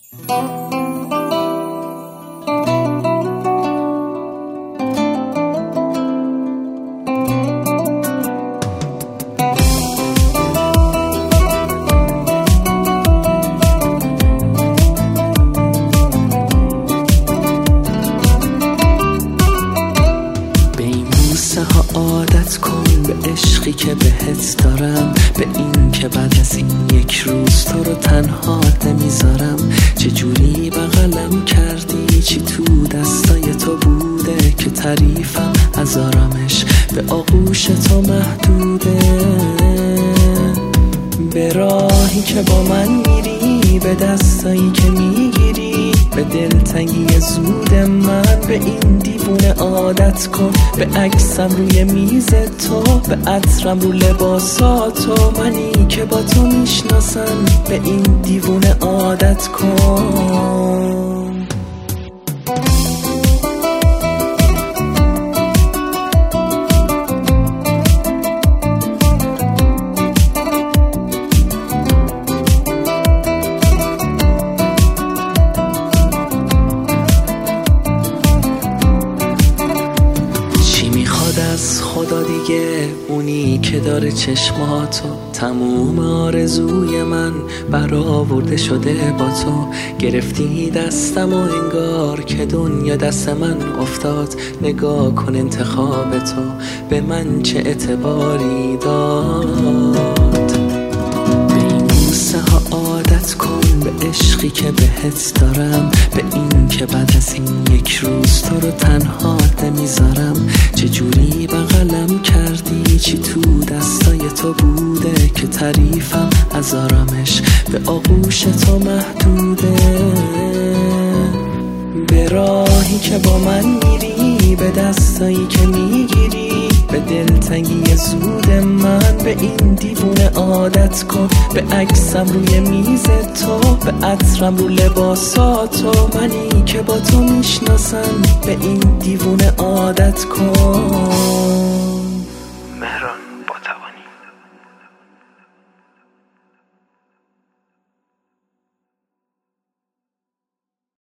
عادت کن به عشقی که بهت دارم، به این که بعد از این یک روز تو رو تنها نمیذارم. چجوری بغلم کردی، چی تو دستای تو بوده که تعریفم از آرامش به آغوش تو محدوده. به راهی که با من میری، به دستایی که میگیری، به دلتنگی زود من، به این دیوونه عادت کن. به عکسم روی میز تو، به عطرم رو لباساتو، منی که با تو میشناسم، به این دیوونه عادت کن. از خدا دیگه، اونی که داره چشماتو، تموم آرزوی من برآورده شده با تو. گرفتی دستم و انگار که دنیا دست من افتاد. نگاه کن انتخاب تو به من چه اعتباری داد. به این بوسه ها عادت کن، به عشقی که بهت دارم، به این که بعد از این یک روز تو رو تنها نمیذارم. چجوری بغلم کردی، چی تو دستای تو بوده که تعریفم از آرامش به آغوش تو محدوده. به راهی که با من میری، به دستایی که میگیری، به دلتنگی زود من، به این دیوونه عادت کن. به عکسم روی میز تو، به عطرم رو لباساتو، منی که با تو میشناسم، به این دیوونه عادت کن.